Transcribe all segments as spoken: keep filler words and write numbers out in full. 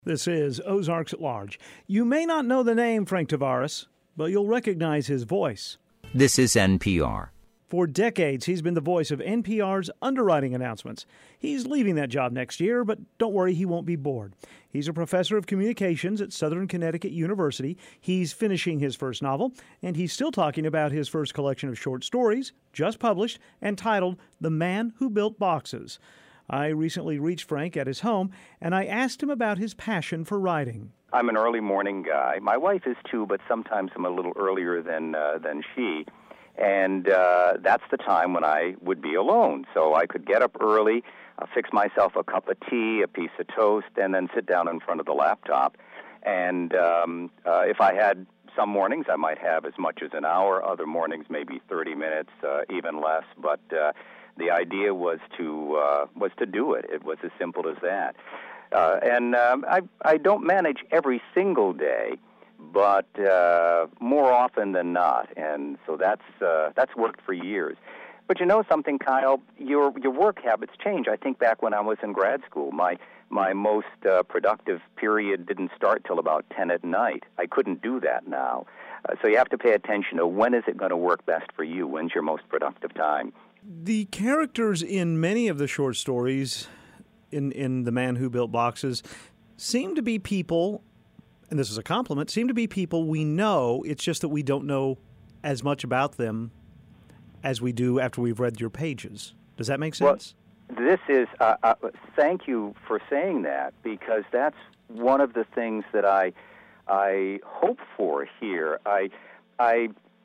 This is Ozarks at Large. You may not know the name Frank Tavares, but you'll recognize his voice. This is N P R. For decades, he's been the voice of N P R's underwriting announcements. He's leaving that job next year, but don't worry, he won't be bored. He's a professor of communications at Southern Connecticut University. He's finishing his first novel, and he's still talking about his first collection of short stories, just published, and titled The Man Who Built Boxes. I recently reached Frank at his home, and I asked him about his passion for writing. I'm an early morning guy. My wife is too, but sometimes I'm a little earlier than uh, than she. And uh, that's the time when I would be alone. So I could get up early, uh, fix myself a cup of tea, a piece of toast, and then sit down in front of the laptop. And um, uh, if I had some mornings, I might have as much as an hour. Other mornings, maybe thirty minutes, uh, even less. But uh, the idea was to uh, was to do it. It was as simple as that. Uh, and um, I I don't manage every single day, but uh, more often than not. And so that's uh, that's worked for years. But you know something, Kyle? Your your work habits change. I think back when I was in grad school, my my most uh, productive period didn't start till about ten at night. I couldn't do that now. Uh, so you have to pay attention to when is it going to work best for you? When's your most productive time? The characters in many of the short stories in, in The Man Who Built Boxes seem to be people, and this is a compliment, seem to be people we know. It's just that we don't know as much about them as we do after we've read your pages. Does that make sense? Well, this is, uh, uh, thank you for saying that, because that's one of the things that I I hope for here. I I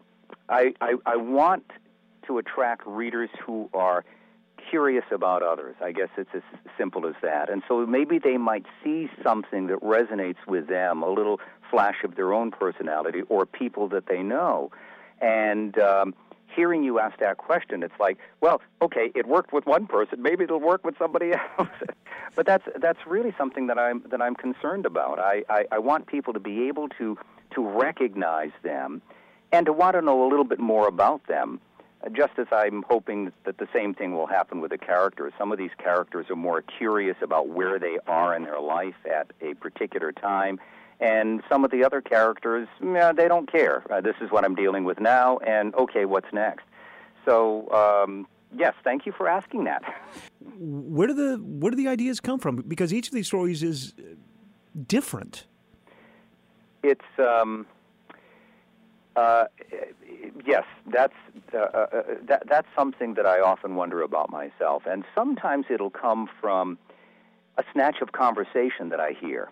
I I, I want to attract readers who are curious about others. I guess it's as simple as that. And so maybe they might see something that resonates with them, a little flash of their own personality or people that they know. And um, hearing you ask that question, it's like, well, okay, it worked with one person, maybe it'll work with somebody else. But that's that's really something that I'm that I'm concerned about. I, I, I want people to be able to to recognize them and to want to know a little bit more about them. Just as I'm hoping that the same thing will happen with the characters. Some of these characters are more curious about where they are in their life at a particular time, and some of the other characters, yeah, they don't care. Uh, this is what I'm dealing with now, and okay, what's next? So, um, yes, thank you for asking that. Where do the where do the ideas come from? Because each of these stories is different. It's um, uh, yes, that's uh, uh, that, that's something that I often wonder about myself, and sometimes it'll come from a snatch of conversation that I hear.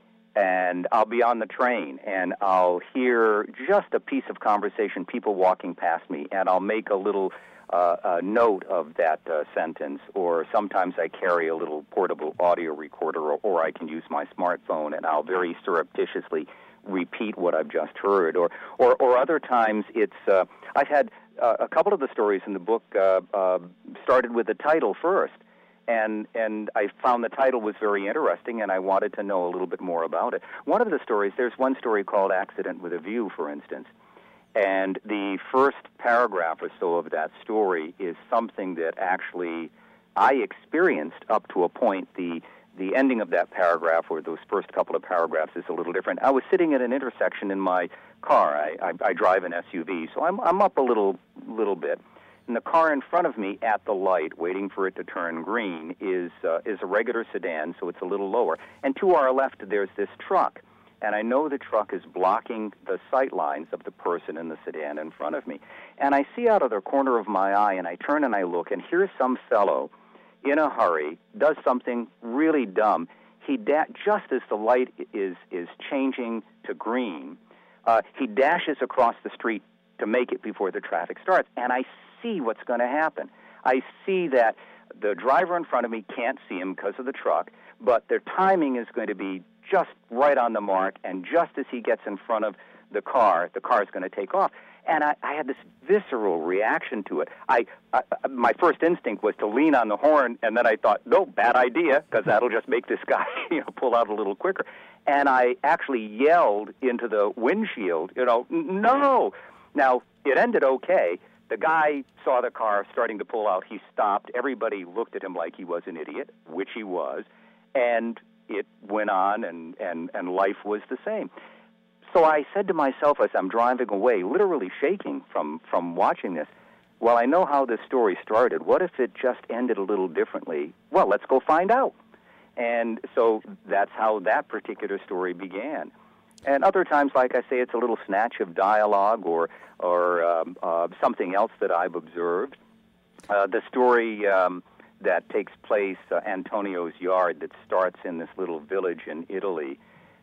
And I'll be on the train, and I'll hear just a piece of conversation, people walking past me, and I'll make a little uh, a note of that uh, sentence. Or sometimes I carry a little portable audio recorder, or, or I can use my smartphone, and I'll very surreptitiously repeat what I've just heard. Or, or, or other times, it's uh, I've had uh, a couple of the stories in the book uh, uh, started with the title first. And and I found the title was very interesting, and I wanted to know a little bit more about it. One of the stories, there's one story called Accident with a View, for instance, and the first paragraph or so of that story is something that actually I experienced up to a point. The the ending of that paragraph, or those first couple of paragraphs, is a little different. I was sitting at an intersection in my car. I, I, I drive an S U V, so I'm I'm up a little little bit. And the car in front of me at the light, waiting for it to turn green, is uh, is a regular sedan, so it's a little lower. And to our left, there's this truck. And I know the truck is blocking the sight lines of the person in the sedan in front of me. And I see out of the corner of my eye, and I turn and I look, and here's some fellow in a hurry, does something really dumb. He da- just as the light is, is changing to green, uh, he dashes across the street to make it before the traffic starts. And I see what's going to happen. I see that the driver in front of me can't see him because of the truck, but their timing is going to be just right on the mark, and just as he gets in front of the car, the car is going to take off. And I, I had this visceral reaction to it. I, I my first instinct was to lean on the horn, and then I thought, no, bad idea, because that'll just make this guy, you know, pull out a little quicker. And I actually yelled into the windshield, you know, no. Now, it ended okay. The guy saw the car starting to pull out. He stopped. Everybody looked at him like he was an idiot, which he was. And it went on, and, and, and life was the same. So I said to myself as I'm driving away, literally shaking from, from watching this, well, I know how this story started. What if it just ended a little differently? Well, let's go find out. And so that's how that particular story began. And other times, like I say, it's a little snatch of dialogue or or um, uh, something else that I've observed. Uh, the story um, that takes place, uh, Antonio's Yard, that starts in this little village in Italy.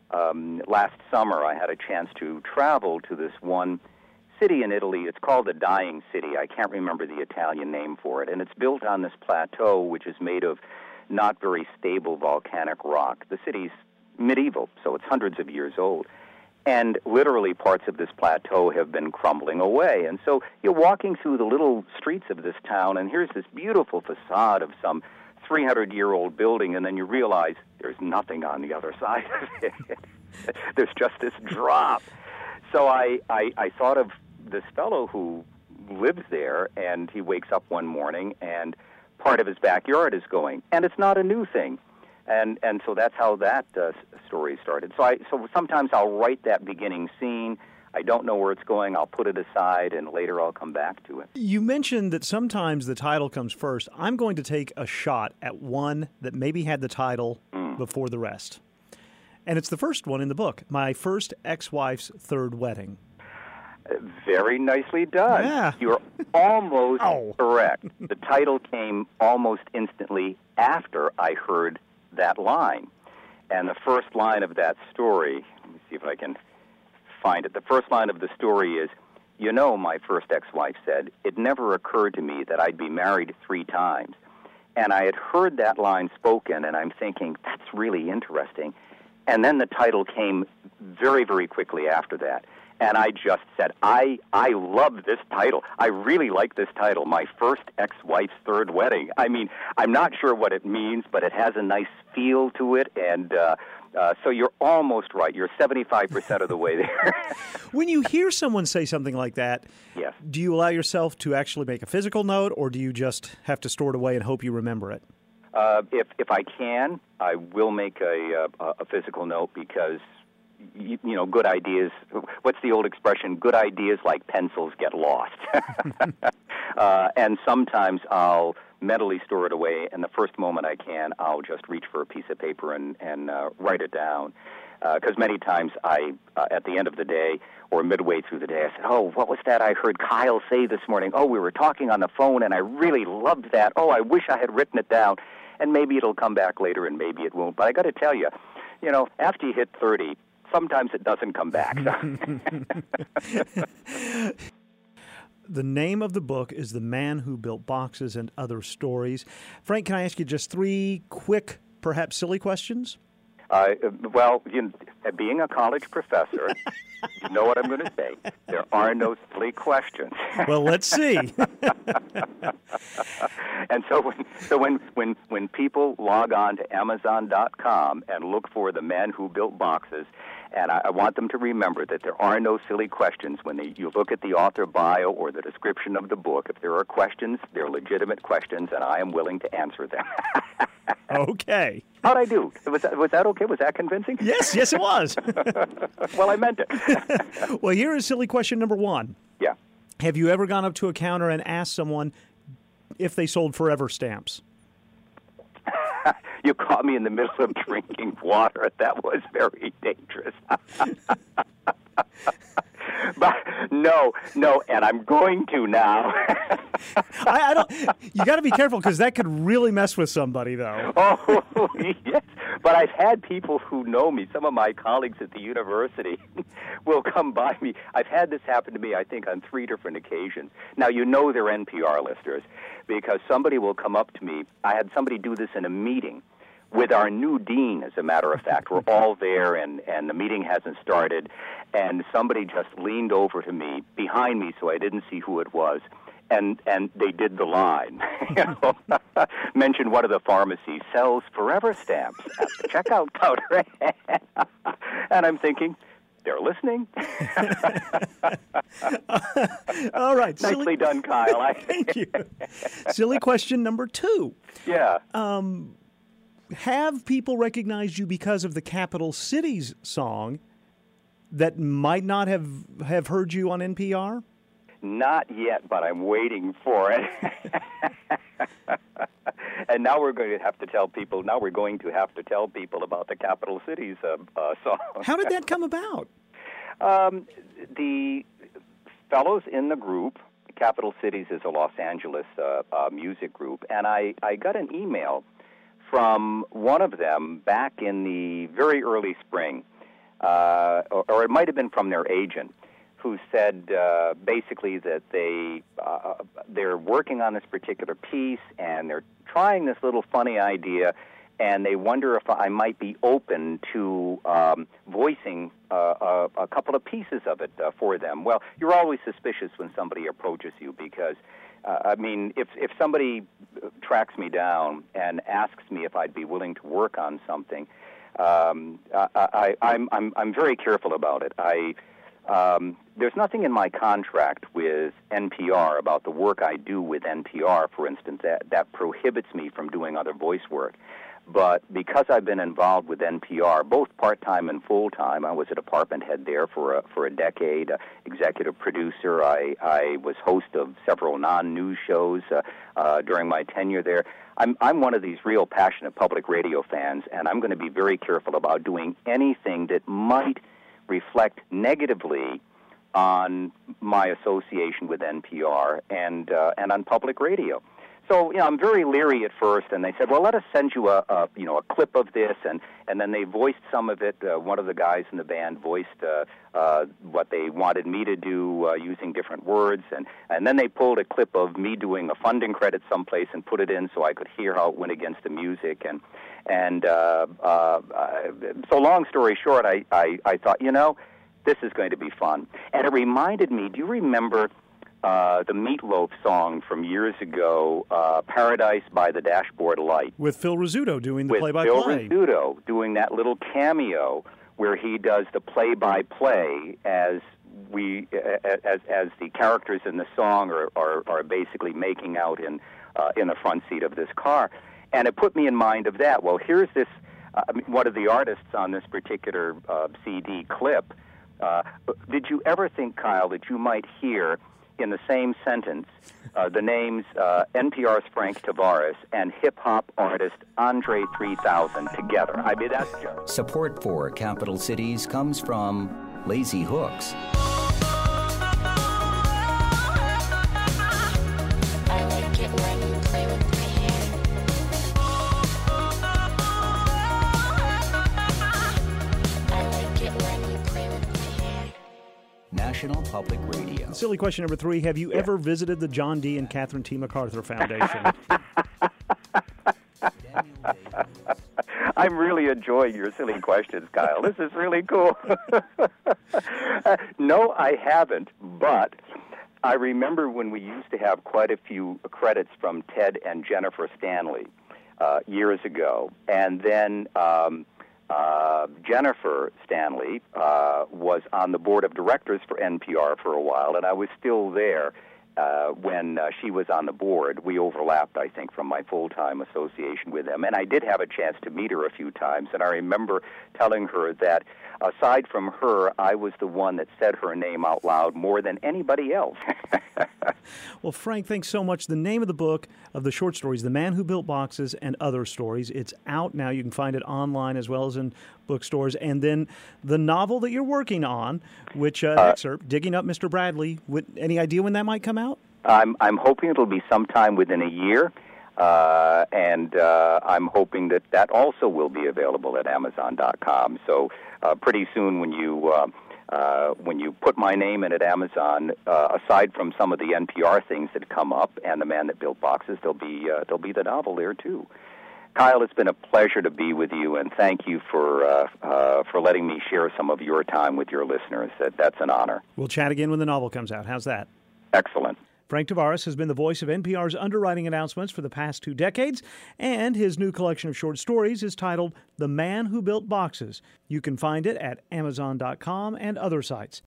Um, last summer, I had a chance to travel to this one city in Italy. It's called the Dying City. I can't remember the Italian name for it. And it's built on this plateau, which is made of not very stable volcanic rock. The city's medieval, so it's hundreds of years old. And literally parts of this plateau have been crumbling away. And so you're walking through the little streets of this town, and here's this beautiful facade of some three hundred year old building, and then you realize there's nothing on the other side of it. There's just this drop. So I, I, I thought of this fellow who lives there, and he wakes up one morning, and part of his backyard is going. And it's not a new thing. And and so that's how that uh, story started. So I so sometimes I'll write that beginning scene. I don't know where it's going. I'll put it aside, and later I'll come back to it. You mentioned that sometimes the title comes first. I'm going to take a shot at one that maybe had the title mm. before the rest. And it's the first one in the book, My First Ex-Wife's Third Wedding. Uh, very nicely done. Yeah. You're almost oh. correct. The title came almost instantly after I heard that line. And the first line of that story, let me see if I can find it. The first line of the story is, you know, my first ex-wife said, it never occurred to me that I'd be married three times. And I had heard that line spoken, and I'm thinking, that's really interesting. And then the title came very, very quickly after that. And I just said, I I love this title. I really like this title, My First Ex-Wife's Third Wedding. I mean, I'm not sure what it means, but it has a nice feel to it. And uh, uh, so you're almost right. You're seventy-five percent of the way there. When you hear someone say something like that, yes. do you allow yourself to actually make a physical note, or do you just have to store it away and hope you remember it? Uh, if if I can, I will make a, a, a physical note because, you, you know, good ideas, what's the old expression? Good ideas like pencils get lost. uh, and sometimes I'll mentally store it away, and the first moment I can, I'll just reach for a piece of paper and, and uh, write it down. Because uh, many times I, uh, at the end of the day or midway through the day, I said, oh, what was that I heard Kyle say this morning? Oh, we were talking on the phone, and I really loved that. Oh, I wish I had written it down. And maybe it'll come back later, and maybe it won't. But I got to tell you, you know, after you hit thirty, sometimes it doesn't come back. The name of the book is The Man Who Built Boxes and Other Stories. Frank, can I ask you just three quick, perhaps silly questions? Uh, well, you know, being a college professor, you know what I'm going to say. There are no silly questions. Well, let's see. And so when so when, when, when people log on to Amazon dot com and look for The Man Who Built Boxes, and I, I want them to remember that there are no silly questions when they, you look at the author bio or the description of the book. If there are questions, they're legitimate questions, and I am willing to answer them. Okay. How'd I do? Was that, was that okay? Was that convincing? Yes, yes, it was. Well, I meant it. Well, here is silly question number one. Yeah. Have you ever gone up to a counter and asked someone if they sold Forever stamps? You caught me in the middle of drinking water. That was very dangerous. But no, no, and I'm going to now. I, I don't. You got to be careful because that could really mess with somebody, though. Oh, yes. But I've had people who know me. Some of my colleagues at the university will come by me. I've had this happen to me, I think, on three different occasions. Now, you know they're N P R listeners because somebody will come up to me. I had somebody do this in a meeting with our new dean, as a matter of fact. We're all there, and, and the meeting hasn't started, and somebody just leaned over to me, behind me, so I didn't see who it was, and, and they did the line. You know, mentioned one of the pharmacies sells Forever stamps at the checkout counter. And I'm thinking, they're listening. All right. Nicely silly... done, Kyle. Thank you. Silly question number two. Yeah. Um... Have people recognized you because of the Capital Cities song that might not have, have heard you on N P R? Not yet, but I'm waiting for it. And now we're going to have to tell people, now we're going to have to tell people about the Capital Cities uh, uh, song. How did that come about? Um, the fellows in the group, Capital Cities is a Los Angeles uh, uh, music group, and I, I got an email from one of them back in the very early spring, uh, or, or it might have been from their agent, who said uh, basically that they, uh, they're working on this particular piece, and they're trying this little funny idea, and they wonder if I might be open to um, voicing uh, a, a couple of pieces of it uh, for them. Well, you're always suspicious when somebody approaches you because, uh, I mean, if if somebody tracks me down and asks me if I'd be willing to work on something, um, I, I, I'm I'm I'm very careful about it. I um, there's nothing in my contract with N P R about the work I do with N P R, for instance, that that prohibits me from doing other voice work. But because I've been involved with N P R, both part-time and full-time, I was a department head there for a, for a decade, uh, executive producer. I, I was host of several non-news shows uh, uh, during my tenure there. I'm, I'm one of these real passionate public radio fans, and I'm going to be very careful about doing anything that might reflect negatively on my association with N P R and uh, and on public radio. So, you know, I'm very leery at first, and they said, well, let us send you a, a you know, a clip of this, and, and then they voiced some of it. Uh, one of the guys in the band voiced uh, uh, what they wanted me to do uh, using different words, and, and then they pulled a clip of me doing a funding credit someplace and put it in so I could hear how it went against the music. And, and uh, uh, so long story short, I, I, I thought, you know, this is going to be fun. And it reminded me, do you remember Uh, the Meatloaf song from years ago, uh, Paradise by the Dashboard Light? With Phil Rizzuto doing the With play-by-play. Phil Rizzuto doing that little cameo where he does the play-by-play as we, as as the characters in the song are are, are basically making out in uh, in the front seat of this car, and it put me in mind of that. Well, here's this uh, one of the artists on this particular uh, C D clip. Uh, did you ever think, Kyle, that you might hear in the same sentence uh, the names uh, N P R's Frank Tavares and hip-hop artist Andre three thousand together? I mean, that's just... Support for Capital Cities comes from Lazy Hooks. I like it when you play with my hair. I like it when you play with my hair. National Public Radio. Silly question number three. Have you Yeah. ever visited the John D. and Catherine T. MacArthur Foundation? I'm really enjoying your silly questions, Kyle. This is really cool. uh, no, I haven't, but I remember when we used to have quite a few credits from Ted and Jennifer Stanley uh, years ago, and then um, uh, Jennifer Stanley uh, was on the board of directors for N P R for a while, and I was still there uh, when uh, she was on the board. We overlapped, I think, from my full-time association with them, and I did have a chance to meet her a few times, and I remember telling her that aside from her, I was the one that said her name out loud more than anybody else. Well, Frank, thanks so much. The name of the book of the short stories, The Man Who Built Boxes and Other Stories, it's out now. You can find it online as well as in bookstores. And then the novel that you're working on, which uh, uh, excerpt, Digging Up Mister Bradley, with, any idea when that might come out? I'm I'm hoping it'll be sometime within a year, uh, and uh, I'm hoping that that also will be available at Amazon dot com. So uh, pretty soon, when you uh, uh, when you put my name in at Amazon, uh, aside from some of the N P R things that come up and The Man That Built Boxes, there'll be uh, there'll be the novel there too. Kyle, it's been a pleasure to be with you, and thank you for uh, uh, for letting me share some of your time with your listeners. That that's an honor. We'll chat again when the novel comes out. How's that? Excellent. Frank Tavares has been the voice of N P R's underwriting announcements for the past two decades, and his new collection of short stories is titled The Man Who Built Boxes. You can find it at Amazon dot com and other sites.